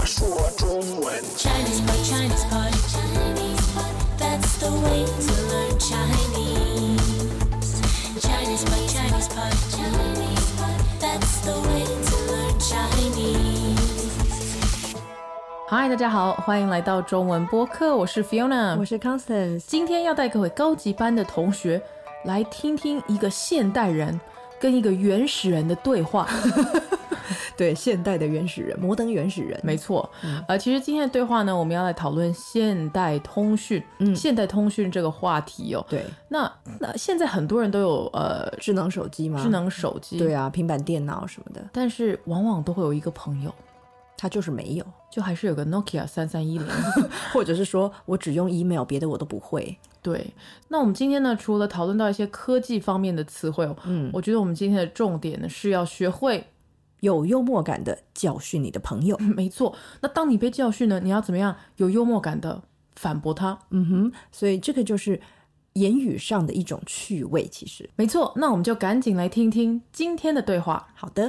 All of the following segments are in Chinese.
说中文 Chinese pot, Chinese pot, Chinese pot. That's the way to learn Chinese. Chinese pot, Chinese pot, Chinese pot. That's the way to learn Chinese. 嗨，大家好，欢迎来到中文播客，我是 Fiona， 我是 Constance。 今天要带各位高级班的同学来听听一个现代人跟一个原始人的对话。 对，现代的原始人，摩登原始人， 没错。其实今天的对话呢，我们要来讨论现代通讯。现代通讯这个话题哦。 对， 那现在很多人都有智能手机吗？ 智能手机， 对啊，平板电脑什么的， 但是往往都会有一个朋友， 他就是没有， 就还是有个 Nokia 3310， 或者是说我只用 email， 别的我都不会。 对，那我们今天呢，除了讨论到一些科技方面的词汇我觉得我们今天的重点呢是要学会有幽默感的教训你的朋友。 没错，那当你被教训呢，你要怎么样有幽默感的反驳他？ 所以这个就是言语上的一种趣味，其实。 没错，那我们就赶紧来听听今天的对话。 好的，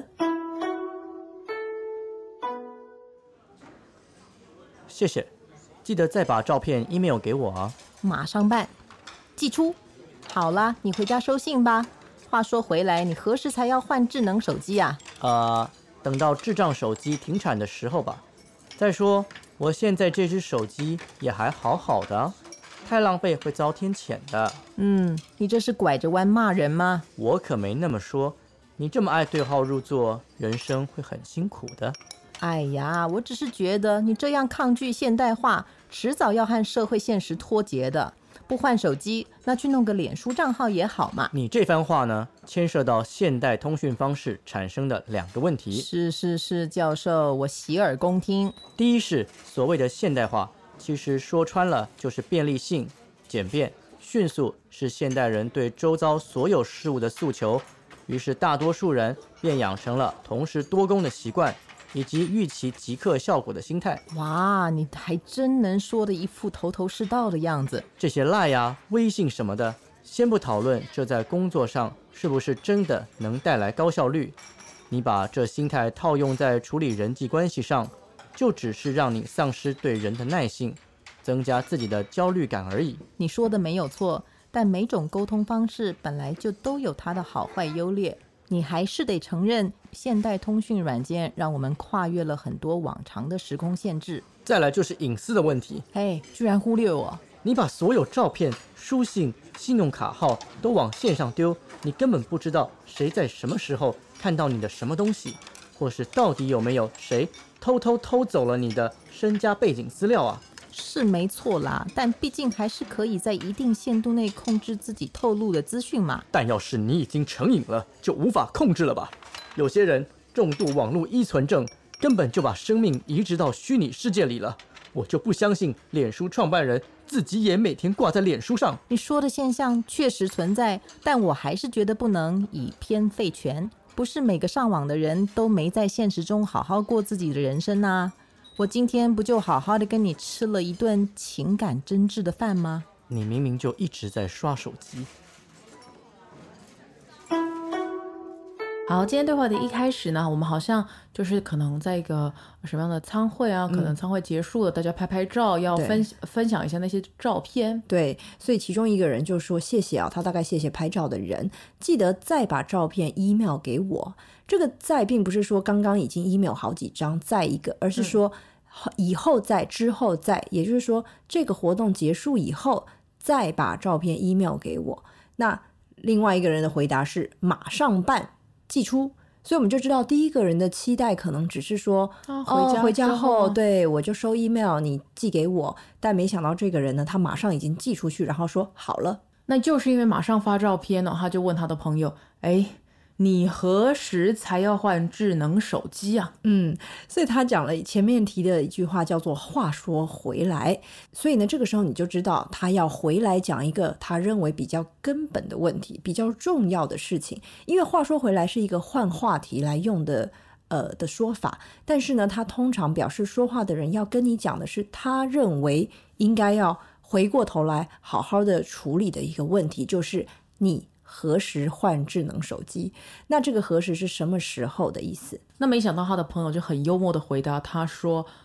谢谢，记得再把照片 email 给我啊。 马上办，寄出。好啦，你回家收信吧。话说回来，你何时才要换智能手机啊？ 等到智障手机停产的时候吧。再说，我现在这只手机也还好好的，太浪费会遭天谴的。 你这是拐着弯骂人吗？ 我可没那么说，你这么爱对号入座，人生会很辛苦的。 哎呀，我只是觉得你这样抗拒现代化，迟早要和社会现实脱节的。不换手机，那去弄个脸书账号也好嘛。 你这番话呢，牵涉到现代通讯方式产生的两个问题。 是，教授，我洗耳恭听。 第一是所谓的现代化，其实说穿了就是便利性、简便、迅速，是现代人对周遭所有事物的诉求。于是大多数人便养成了同时多工的习惯，以及预期即刻效果的心态。 哇，你还真能说的一副头头是道的样子。 这些赖啊、微信什么的，先不讨论这在工作上是不是真的能带来高效率，你把这心态套用在处理人际关系上，就只是让你丧失对人的耐性，增加自己的焦虑感而已。 你说的没有错，但每种沟通方式本来就都有它的好坏优劣。你还是得承认，现代通讯软件让我们跨越了很多往常的时空限制。 再来就是隐私的问题。 嘿，居然忽略我！ 你把所有照片、书信、信用卡号都往线上丢，你根本不知道谁在什么时候看到你的什么东西，或是到底有没有谁偷走了你的身家背景资料啊。 是没错啦，但毕竟还是可以在一定限度内控制自己透露的资讯嘛。 但要是你已经成瘾了，就无法控制了吧？有些人重度网络依存症，根本就把生命移植到虚拟世界里了。我就不相信脸书创办人自己也每天挂在脸书上。 你说的现象确实存在，但我还是觉得不能以偏废全。不是每个上网的人都没在现实中好好过自己的人生啊。我今天不就好好的跟你吃了一顿情感真挚的饭吗？ 你明明就一直在刷手机。 好，今天对话的一开始呢，我们好像就是可能在一个什么样的餐会啊，可能餐会结束了，大家拍拍照，要分享一下那些照片。 对，所以其中一个人就说谢谢啊，他大概谢谢拍照的人，记得再把照片 email 给我。这个再并不是说刚刚已经 email 好几张再一个，而是说以后再之后再，也就是说这个活动结束以后再把照片 email 给我。那另外一个人的回答是马上办，寄出。所以我们就知道第一个人的期待可能只是说回家后对我就收 email 你寄给我，但没想到这个人呢，他马上已经寄出去，然后说好了。 那就是因为马上发照片他就问他的朋友，你何时才要换智能手机啊？ 所以他讲了前面提的一句话叫做话说回来。所以呢，这个时候你就知道他要回来讲一个他认为比较根本的问题，比较重要的事情。因为话说回来是一个换话题来用的说法，但是呢，他通常表示说话的人要跟你讲的是他认为应该要回过头来好好的处理的一个问题，就是你何时换智能手机。那这个何时是什么时候的意思？ 那没想到他的朋友就很幽默的回答他说，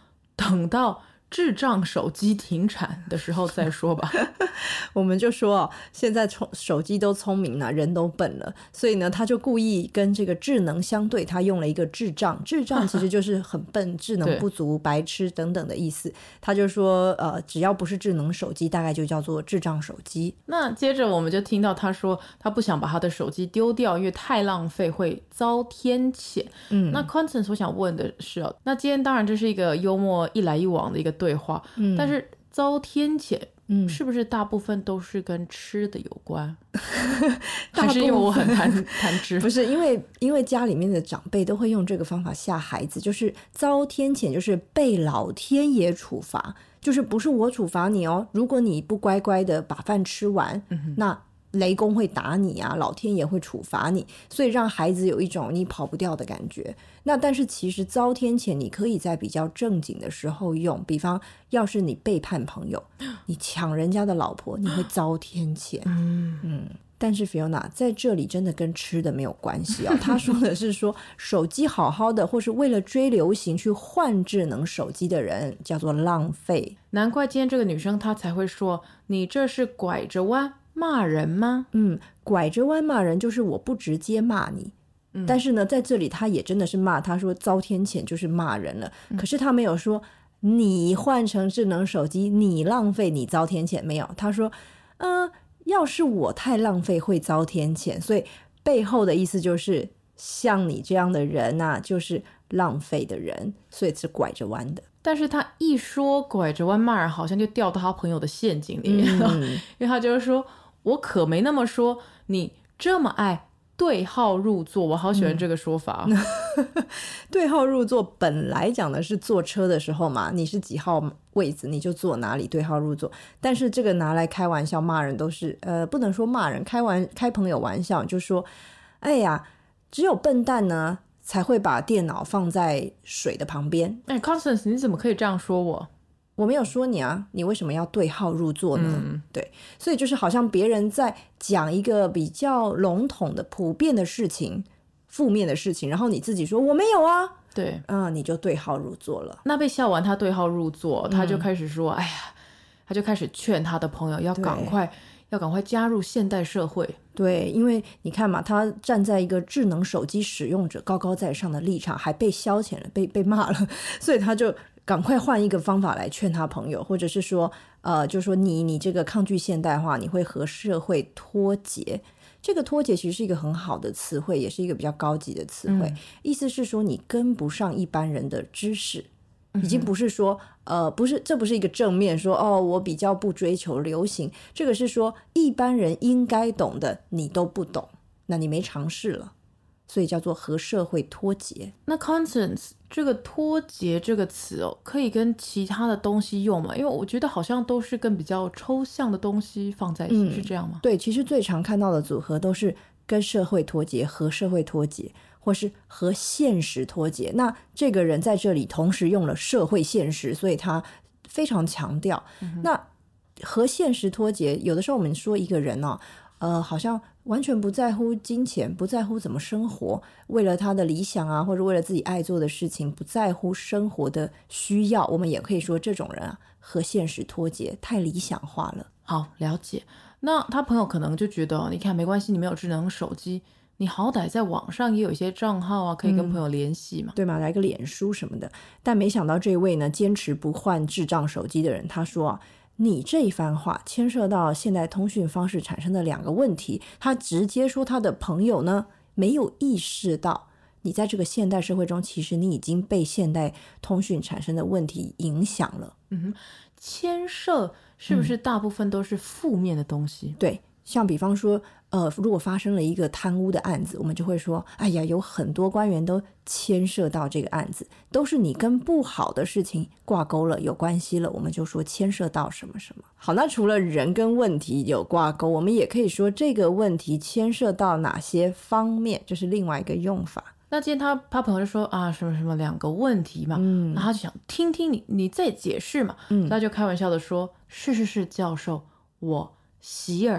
等到智障手机停产的时候再说吧。 我们就说现在手机都聪明了，人都笨了，所以呢他就故意跟这个智能相对，他用了一个智障。智障其实就是很笨智能不足白痴等等的意思。他就说只要不是智能手机大概就叫做智障手机。 那接着我们就听到他说他不想把他的手机丢掉，因为太浪费会遭天谴。那 Constance 我想问的是那今天当然这是一个幽默一来一往的一个对话，但是遭天谴是不是大部分都是跟吃的有关？还是因为我很贪吃？ 不是，因为家里面的长辈都会用这个方法吓孩子，就是遭天谴，就是被老天爷处罚，就是不是我处罚你哦，如果你不乖乖的把饭吃完，那雷公会打你啊，老天爷会处罚你，所以让孩子有一种你跑不掉的感觉。那但是其实遭天谴你可以在比较正经的时候用，比方要是你背叛朋友，你抢人家的老婆，你会遭天谴。但是 Fiona 在这里真的跟吃的没有关系他说的是说手机好好的或是为了追流行去换智能手机的人叫做浪费。 难怪今天这个女生她才会说你这是拐着弯骂人吗？ 拐着弯骂人就是我不直接骂你，但是呢在这里他也真的是骂，他说遭天谴就是骂人了，可是他没有说你换成智能手机你浪费你遭天谴，没有，他说要是我太浪费会遭天谴，所以背后的意思就是像你这样的人就是浪费的人，所以是拐着弯的。 但是他一说拐着弯骂人好像就掉到他朋友的陷阱里面了，因为他就是说我可没那么说，你这么爱对号入座，我好喜欢这个说法对号入座本来讲的是坐车的时候嘛，你是几号位子你就坐哪里，对号入座。但是这个拿来开玩笑骂人都是不能说骂人，开朋友玩笑，就说哎呀只有笨蛋呢才会把电脑放在水的旁边。 Constance 你怎么可以这样说我？ 我没有说你啊，你为什么要对号入座呢？对，所以就是好像别人在讲一个比较笼统的普遍的事情，负面的事情，然后你自己说我没有啊， 对， 你就对号入座了。 那被笑完他对号入座，他就开始说哎呀，他就开始劝他的朋友要赶快加入现代社会。 对，因为你看嘛，他站在一个智能手机使用者高高在上的立场，还被消遣了，被骂了，所以他就赶快换一个方法来劝他朋友，或者是说就说你这个抗拒现代化，你会和社会脱节。这个脱节其实是一个很好的词汇，也是一个比较高级的词汇，意思是说你跟不上一般人的知识，已经不是说这不是一个正面说我比较不追求流行，这个是说一般人应该懂的你都不懂，那你没尝试了，所以叫做和社会脱节。 那 Constance 这个脱节这个词可以跟其他的东西用吗？因为我觉得好像都是跟比较抽象的东西放在一起，是这样吗？ 对，其实最常看到的组合都是跟社会脱节、和社会脱节，或是和现实脱节。那这个人在这里同时用了社会现实，所以他非常强调。那和现实脱节，有的时候我们说一个人好像完全不在乎金钱，不在乎怎么生活，为了他的理想啊，或者为了自己爱做的事情，不在乎生活的需要，我们也可以说这种人和现实脱节，太理想化了。 好，了解。那他朋友可能就觉得你看没关系，你没有智能手机，你好歹在网上也有一些账号啊，可以跟朋友联系嘛， 对吗？来个脸书什么的。但没想到这位呢，坚持不换智障手机的人，他说你这一番话牵涉到现代通讯方式产生的2个问题，他直接说他的朋友呢没有意识到你在这个现代社会中，其实你已经被现代通讯产生的问题影响了。 牵涉是不是大部分都是负面的东西？ 对，像比方说如果发生了一个贪污的案子，我们就会说哎呀，有很多官员都牵涉到这个案子，都是你跟不好的事情挂钩了，有关系了，我们就说牵涉到什么什么。好，那除了人跟问题有挂钩，我们也可以说这个问题牵涉到哪些方面，这是另外一个用法。 那今天他朋友就说什么什么2个问题嘛，那他就想听听你再解释嘛，他就开玩笑的说是教授，我洗耳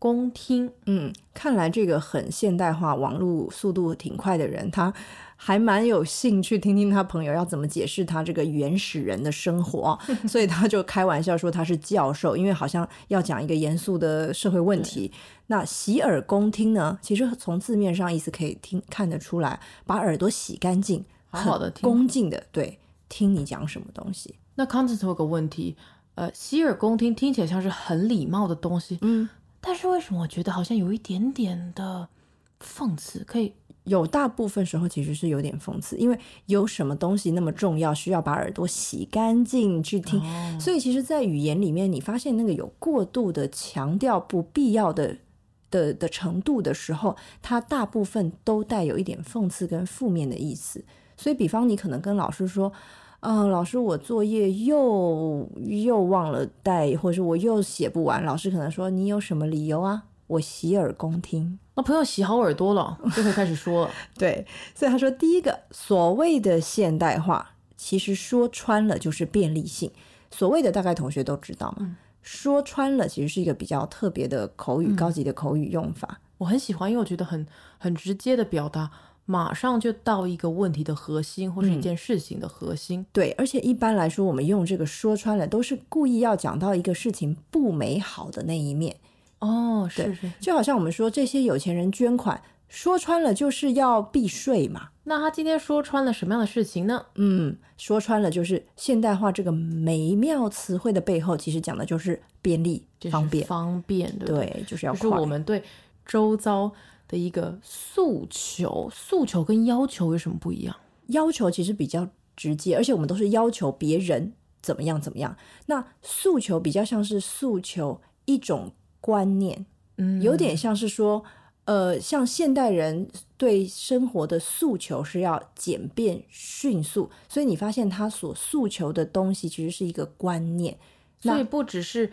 恭听。 看来这个很现代化、网络速度挺快的人，他还蛮有兴趣听听他朋友要怎么解释他这个原始人的生活所以他就开玩笑说他是教授，因为好像要讲一个严肃的社会问题。那洗耳恭听呢，其实从字面上意思可以看得出来，把耳朵洗干净， 好好的听， 恭敬的对听你讲什么东西。 那 Constance 有个问题，洗耳恭听听起来像是很礼貌的东西，但是为什么我觉得好像有一点点的讽刺？可以有大部分时候其实是有点讽刺，因为有什么东西那么重要需要把耳朵洗干净去听，所以其实在语言里面你发现那个有过度的强调不必要的程度的时候，它大部分都带有一点讽刺跟负面的意思。所以比方你可能跟老师说老师我作业又忘了带，或者是我又写不完，老师可能说你有什么理由啊？我洗耳恭听。 那朋友洗好耳朵了就可以开始说了对，所以他说第一个所谓的现代化其实说穿了就是便利性。所谓的大概同学都知道嘛，说穿了其实是一个比较特别的口语，高级的口语用法。 我很喜欢，因为我觉得很直接的表达，马上就到一个问题的核心或是一件事情的核心。 对，而且一般来说我们用这个说穿了都是故意要讲到一个事情不美好的那一面。 是， 就好像我们说这些有钱人捐款，说穿了就是要避税嘛。 那他今天说穿了什么样的事情呢？ 说穿了就是现代化这个美妙词汇的背后其实讲的就是便利、方便， 对不对？ 对，就是要快， 就是我们对周遭的一个诉求跟要求有什么不一样？ 要求其实比较直接，而且我们都是要求别人怎么样怎么样。那诉求比较像是诉求一种观念，有点像是说像现代人对生活的诉求是要简便迅速，所以你发现他所诉求的东西其实是一个观念。 所以不只是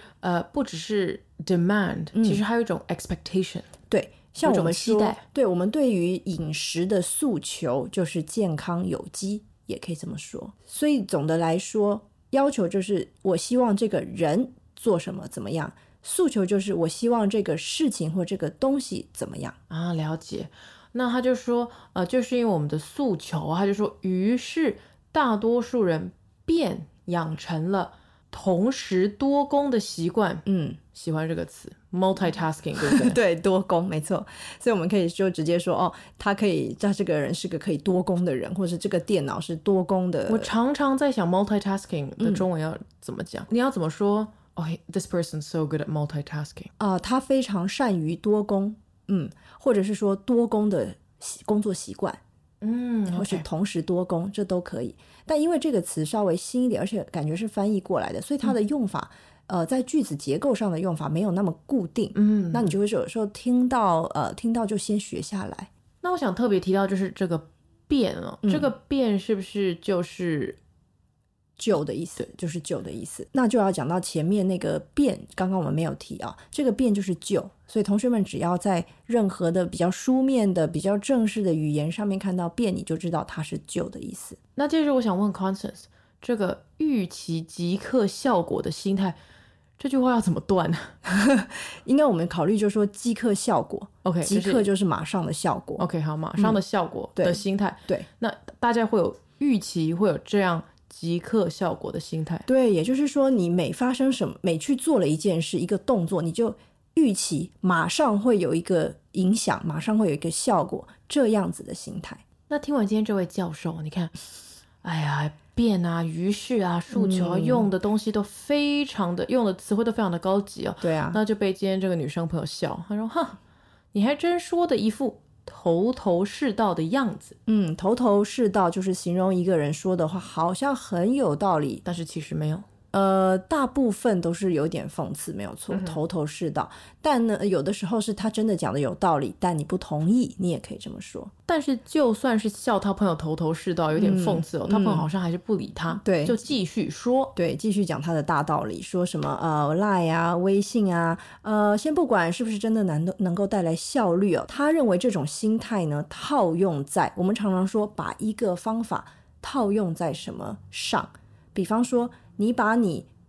demand，其实还有一种 expectation。 对，像我们期待， 对我们对于饮食的诉求就是健康有机，也可以这么说。所以总的来说，要求就是我希望这个人做什么怎么样，诉求就是我希望这个事情或这个东西怎么样啊。了解。那他就说就是因为我们的诉求，他就说于是大多数人便养成了同时多工的习惯。喜欢这个词 multitasking， 对不对？ 对，多工没错。所以我们可以就直接说他这个人是个可以多工的人，或者这个电脑是多工的。 我常常在想 multitasking 的中文要怎么讲，你要怎么说this person's so good at multitasking 他非常善于多工，或者是说多工的工作习惯，或是同时多工，这都可以。但因为这个词稍微新一点，而且感觉是翻译过来的，所以它的用法在句子结构上的用法没有那么固定。那你就会有时候听到就先学下来。 那我想特别提到就是这个变这个变是不是就是旧的意思？就是旧的意思。那就要讲到前面那个变，刚刚我们没有提这个变就是旧，所以同学们只要在任何的比较书面的比较正式的语言上面看到变，你就知道它是旧的意思。 那接着我想问 Constance， 这个预期即刻效果的心态，这句话要怎么断呢？ 应该我们考虑就是说即刻效果。 OK， 即刻就是马上的效果。 OK， 好，马上的效果的心态。 对， 那大家会有预期，会有这样即刻效果的心态。 对，也就是说你每发生什么，每去做了一件事一个动作，你就预期马上会有一个影响，马上会有一个效果，这样子的心态。 那听完今天这位教授，你看变于是诉求用的东西都非常的用的词汇都非常的高级对啊， 那就被今天这个女生朋友笑，她说你还真说的一副头头是道的样子。 头头是道就是形容一个人说的话好像很有道理， 但是其实没有。 大部分都是有点讽刺，没有错，头头是道。但呢，有的时候是他真的讲的有道理，但你不同意，你也可以这么说。 但是就算是笑他朋友头头是道，有点讽刺他朋友好像还是不理他， 对， 就继续说， 对，继续讲他的大道理，说什么Line 微信先不管是不是真的能够带来效率他认为这种心态呢，套用在我们常常说把一个方法套用在什么上，比方说你把你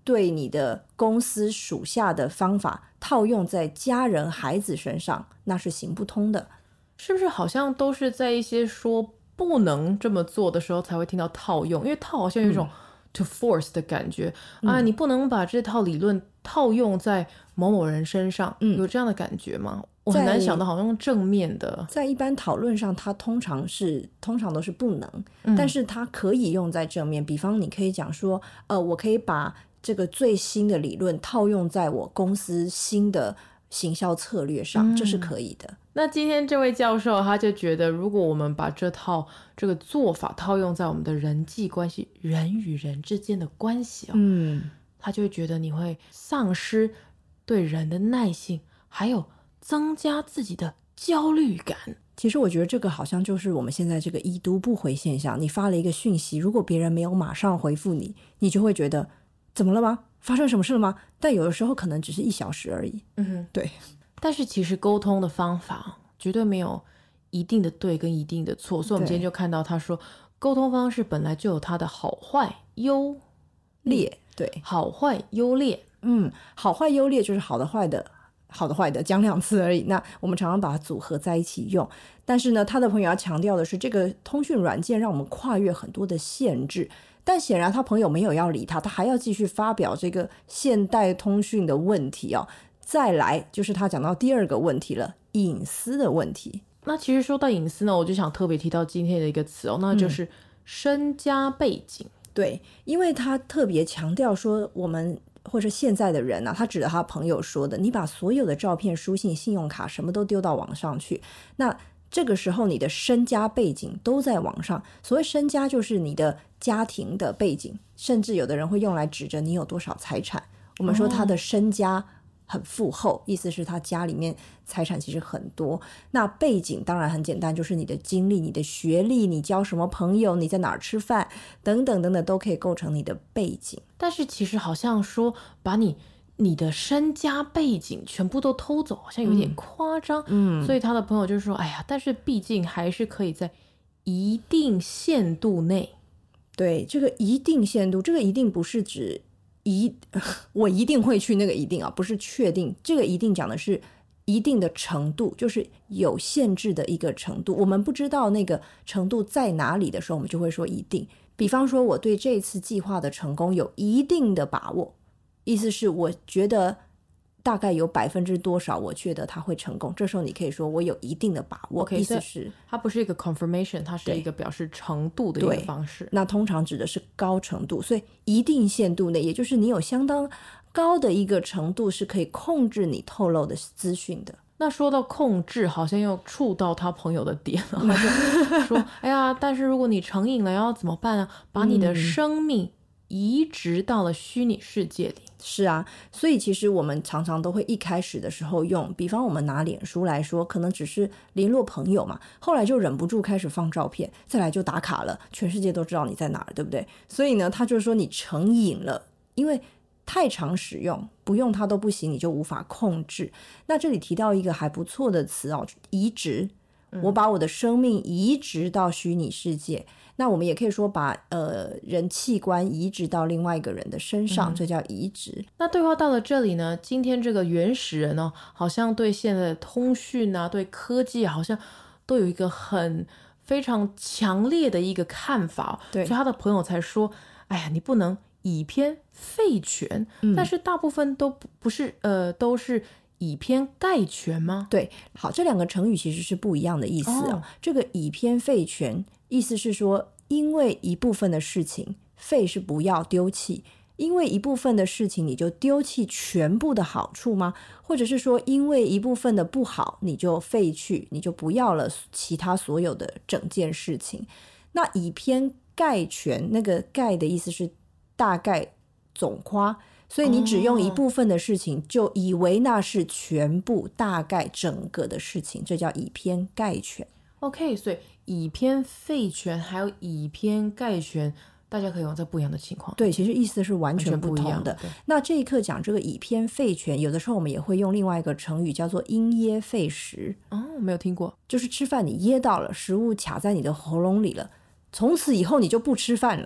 对你的公司属下的方法套用在家人孩子身上，那是行不通的。 是不是好像都是在一些说不能这么做的时候才会听到套用？因为套好像有一种to force 的感觉、你不能把这套理论套用在某某人身上，有这样的感觉吗？我很难想到好像正面的。 在一般讨论上，它通常都是不能，但是它可以用在正面。比方你可以讲说，我可以把这个最新的理论套用在我公司新的行销策略上，这是可以的。 那今天这位教授他就觉得，如果我们把这个做法套用在我们的人际关系，人与人之间的关系他就会觉得你会丧失对人的耐性，还有增加自己的焦虑感。 其实我觉得这个好像就是我们现在这个已读不回现象。你发了一个讯息，如果别人没有马上回复你，你就会觉得怎么了吗？发生什么事了吗？但有的时候可能只是1小时而已。对。 但是其实沟通的方法绝对没有一定的对跟一定的错，所以我们今天就看到他说，沟通方式本来就有它的好坏优劣。 对， 好坏优劣。 好坏优劣就是好的坏的讲2次而已。那我们常常把它组合在一起用，但是呢，他的朋友要强调的是，这个通讯软件让我们跨越很多的限制。但显然他朋友没有要理他，他还要继续发表这个现代通讯的问题再来就是他讲到第2个问题了，隐私的问题。 那其实说到隐私呢，我就想特别提到今天的一个词那就是身家背景。 对，因为他特别强调说，我们或者现在的人他指着他朋友说的，你把所有的照片、书信、信用卡什么都丢到网上去，那这个时候你的身家背景都在网上。所谓身家就是你的家庭的背景，甚至有的人会用来指着你有多少财产。我们说他的身家很富厚，意思是他家里面财产其实很多。那背景当然很简单，就是你的经历、你的学历、你交什么朋友、你在哪儿吃饭等等等等，都可以构成你的背景。 但是其实好像说把你的身家背景全部都偷走，好像有点夸张。所以他的朋友就说，哎呀，但是毕竟还是可以在一定限度内。 对，这个一定限度，这个一定不是指我一定会去那个一定不是确定。这个一定讲的是一定的程度，就是有限制的一个程度。我们不知道那个程度在哪里的时候，我们就会说一定。比方说我对这次计划的成功有一定的把握，意思是我觉得大概有多少我觉得它会成功，这时候你可以说我有一定的把握。意思是它不是一个 confirmation， 它是一个表示程度的一个方式。 那通常指的是高程度，所以一定限度内，也就是你有相当高的一个程度是可以控制你透露的资讯的。 那说到控制，好像又触到他朋友的点了。他就说哎呀，但是如果你成瘾了要怎么办啊？把你的生命移植到了虚拟世界里。 是啊，所以其实我们常常都会一开始的时候用，比方我们拿脸书来说，可能只是联络朋友嘛，后来就忍不住开始放照片，再来就打卡了，全世界都知道你在哪儿，对不对？所以呢，他就说你成瘾了，因为太常使用，不用它都不行，你就无法控制。那这里提到一个还不错的词移植。我把我的生命移植到虚拟世界，那我们也可以说把人器官移植到另外一个人的身上，这叫移植。 那对话到了这里呢，今天这个原始人呢，好像对现在的通讯啊，对科技好像都有一个非常强烈的一个看法。 对， 所以他的朋友才说，哎呀，你不能以偏废全。但是大部分都不是都是以偏概全吗？ 对，好，这2个成语其实是不一样的意思这个以偏废全意思是说，因为一部分的事情废是不要丢弃，因为一部分的事情你就丢弃全部的好处吗？或者是说因为一部分的不好你就废去，你就不要了其他所有的整件事情。那以偏概全，那个概的意思是大概总夸，所以你只用一部分的事情就以为那是全部大概整个的事情，这叫以偏概全。 OK， 所以以偏废全还有以偏概全，大家可以用在不一样的情况。 对，其实意思是完全不同的。那这一课讲这个以偏废全，有的时候我们也会用另外一个成语叫做因噎废食。 没有听过。 就是吃饭你噎到了，食物卡在你的喉咙里了，从此以后你就不吃饭了，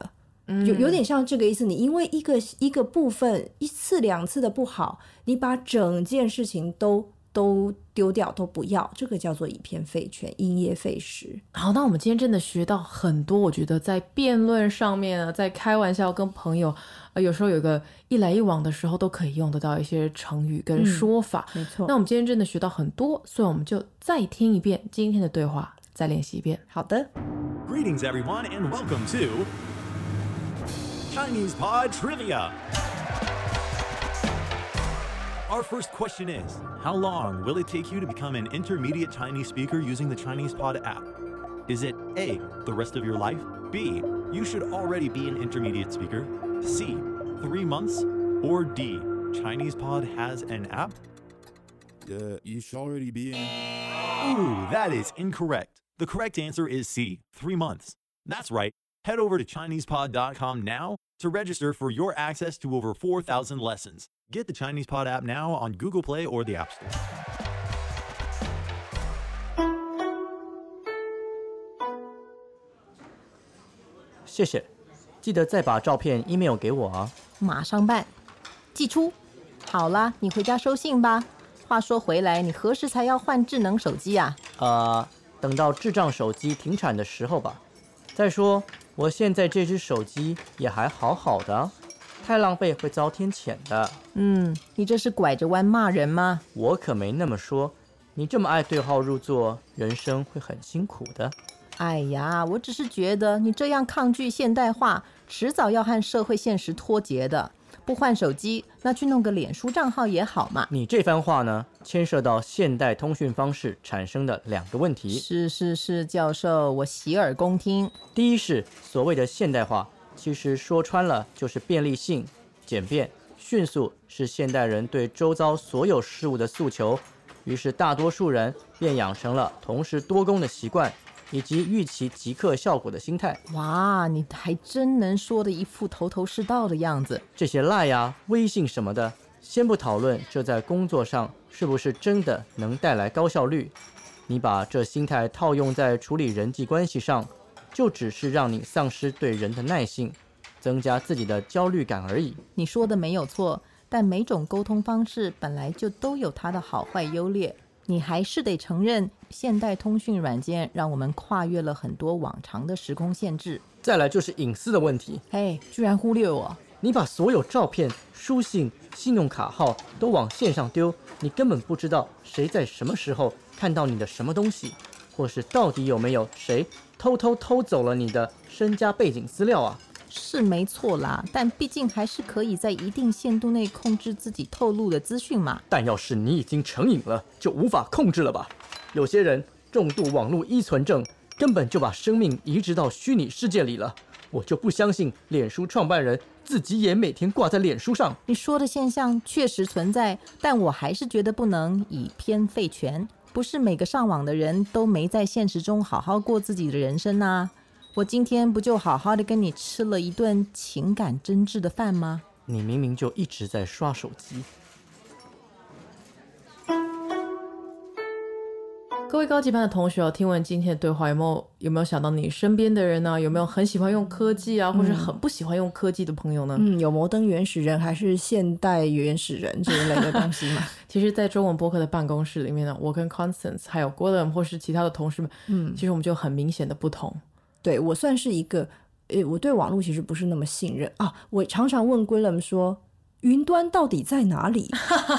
有点像这个意思。你因为一个部分一次两次的不好，你把整件事情都丢掉，都不要，这个叫做以偏废全，因噎废食。 好，那我们今天真的学到很多，我觉得在辩论上面啊，在开玩笑跟朋友有时候有个一来一往的时候都可以用得到一些成语跟说法。 没错。 那我们今天真的学到很多，所以我们就再听一遍今天的对话，再练习一遍。 好的。 Greetings, everyone, and welcome to Chinese Pod Trivia. Our first question is, how long will it take you to become an intermediate Chinese speaker using the Chinese Pod app? Is it A, the rest of your life? B, you should already be an intermediate speaker? C, 3 months? Or D, Chinese Pod has an app? You should already be in. Ooh, that is incorrect. The correct answer is C, 3 months. That's right. Head over to ChinesePod.com now to register for your access to over 4,000 lessons. Get the Chinese Pod app now on Google Play or the App Store. 谢谢，记得再把照片 email 给我啊。 马上办，寄出。好啦，你回家收信吧。话说回来，你何时才要换智能手机啊？ 等到智障手机停产的时候吧。再说，我现在这只手机也还好好的，太浪费会遭天谴的。 你这是拐着弯骂人吗？ 我可没那么说，你这么爱对号入座，人生会很辛苦的。 哎呀，我只是觉得你这样抗拒现代化，迟早要和社会现实脱节的。不换手机，那去弄个脸书账号也好嘛。 你这番话呢，牵涉到现代通讯方式产生的2个问题。 是，教授，我洗耳恭听。 第一是所谓的现代化，其实说穿了就是便利性、简便、迅速，是现代人对周遭所有事物的诉求。于是大多数人便养成了同时多工的习惯，以及预期即刻效果的心态。 哇，你还真能说的一副头头是道的样子。 这些赖呀、微信什么的，先不讨论这在工作上是不是真的能带来高效率，你把这心态套用在处理人际关系上，就只是让你丧失对人的耐性，增加自己的焦虑感而已。 你说的没有错，但每种沟通方式本来就都有它的好坏优劣。你还是得承认，现代通讯软件让我们跨越了很多往常的时空限制。 再来就是隐私的问题。 嘿，居然忽略我！ 你把所有照片、书信、信用卡号都往线上丢，你根本不知道谁在什么时候看到你的什么东西，或是到底有没有谁偷走了你的身家背景资料啊。 是没错啦，但毕竟还是可以在一定限度内控制自己透露的资讯嘛。 但要是你已经成瘾了，就无法控制了吧？有些人重度网络依存症，根本就把生命移植到虚拟世界里了。我就不相信脸书创办人自己也每天挂在脸书上。 你说的现象确实存在，但我还是觉得不能以偏废全。不是每个上网的人都没在现实中好好过自己的人生啊。我今天不就好好的跟你吃了一顿情感真挚的饭吗？ 你明明就一直在刷手机。 各位高级班的同学听完今天的对话，有没有想到你身边的人呢？有没有很喜欢用科技啊，或是很不喜欢用科技的朋友呢？ 有摩登原始人还是现代原始人这一类的东西吗？ 其实在中文播客的办公室里面呢，我跟 Constance 还有 Gordon 或是其他的同事们，其实我们就很明显的不同。 对，我算是一个我对网络其实不是那么信任啊。我常常问 Gwilym 说云端到底在哪里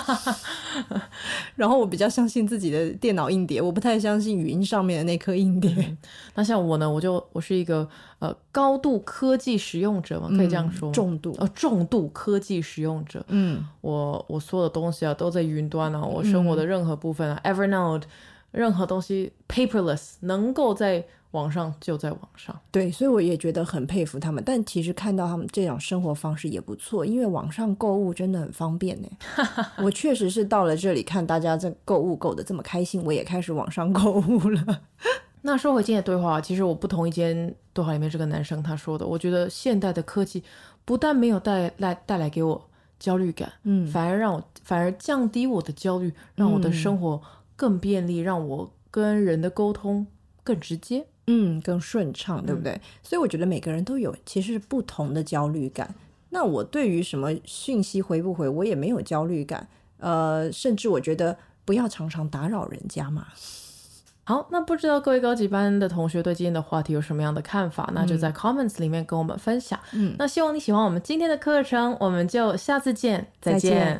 然后我比较相信自己的电脑硬碟，我不太相信云上面的那颗硬碟。 那像我呢，我是一个高度科技使用者嘛，可以这样说吗？重度科技使用者。我所有的东西啊都在云端啊，我生活的任何部分啊，Evernote 任何东西 paperless 能够在网上就在网上。 对，所以我也觉得很佩服他们，但其实看到他们这种生活方式也不错，因为网上购物真的很方便呢。我确实是到了这里看大家这购物购得这么开心，我也开始网上购物了。 那说回今天的对话，其实我不同意今天对话里面这个男生他说的，我觉得现代的科技不但没有带来给我焦虑感，反而降低我的焦虑，让我的生活更便利，让我跟人的沟通更直接。 更顺畅，对不对？所以我觉得每个人都有其实是不同的焦虑感。那我对于什么讯息回不回，我也没有焦虑感。甚至我觉得不要常常打扰人家嘛。 好，那不知道各位高级班的同学对今天的话题有什么样的看法？那就在 comments 里面跟我们分享。那希望你喜欢我们今天的课程，我们就下次见，再见。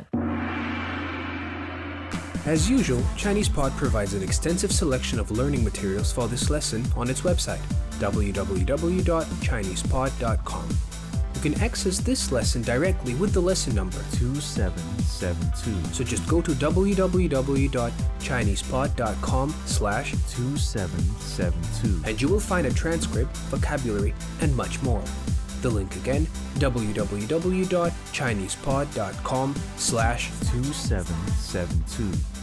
As usual, ChinesePod provides an extensive selection of learning materials for this lesson on its website, www.chinesepod.com. You can access this lesson directly with the lesson number 2772. So just go to www.chinesepod.com/2772 and you will find a transcript, vocabulary, and much more. The link again, www.chinesepod.com/2772.